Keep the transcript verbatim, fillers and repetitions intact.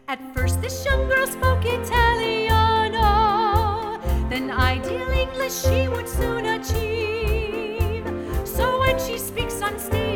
At first this young girl spoke Italiano, then ideal English she would soon achieve. So when she speaks on stage,